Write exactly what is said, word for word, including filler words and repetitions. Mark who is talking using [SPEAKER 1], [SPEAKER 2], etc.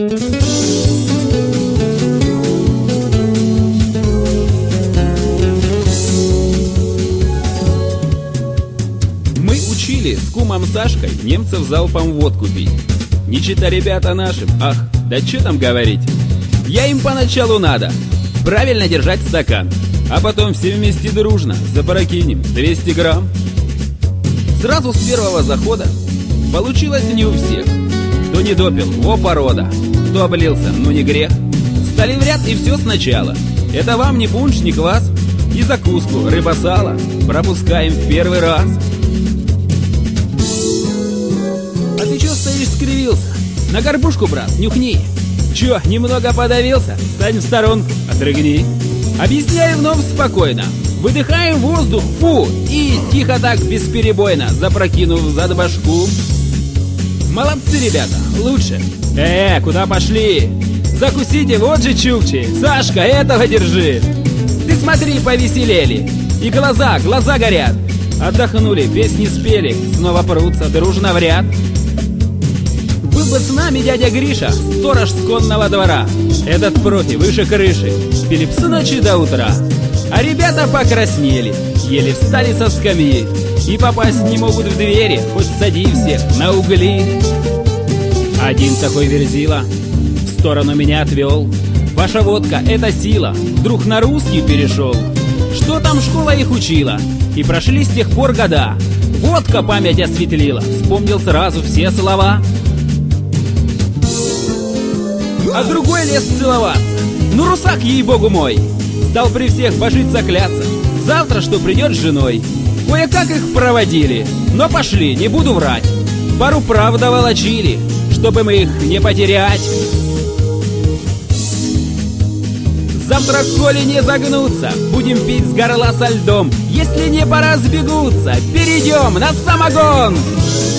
[SPEAKER 1] Мы учили с кумом Сашкой немцев залпом водку пить. Не чита ребята нашим, ах, да что там говорить. Я им поначалу надо правильно держать стакан, а потом все вместе дружно запрокинем двести грамм. Сразу с первого захода получилось не у всех. Кто не допил, во порода. Кто облился, ну не грех. Стали в ряд и все сначала. Это вам не пунш, не квас. И закуску, рыба-сало пропускаем в первый раз. А ты чё стоишь, скривился? На горбушку, брат, нюхни. Чё, немного подавился? Стань в сторонку, отрыгни. Объясняю вновь спокойно. Выдыхаем воздух, фу, и тихо так, бесперебойно, запрокинув зад башку. Молодцы, ребята, лучше. Э, куда пошли? Закусите, вот же чукчи. Сашка, этого держи. Ты смотри, повеселели. И глаза, глаза горят. Отдохнули, песни спели, снова прутся дружно в ряд. Был бы с нами дядя Гриша, сторож с конного двора. Этот профи выше крыши, пили с ночи до утра. А ребята покраснели, еле встали со скамьи. И попасть не могут в двери, хоть сади всех на угли. Один такой верзила в сторону меня отвел. Ваша водка — это сила, вдруг на русский перешел. Что там школа их учила? И прошли с тех пор года. Водка память осветлила, вспомнил сразу все слова. А другой лез целоваться. Ну, русак, ей-богу мой, стал при всех божиться, кляться. Завтра что придет с женой. Кое-как их проводили, но пошли, не буду врать. Пару правда волочили, чтобы мы их не потерять. Завтра, коли не загнуться, будем пить с горла со льдом. Если не пора сбегутся, перейдем на самогон.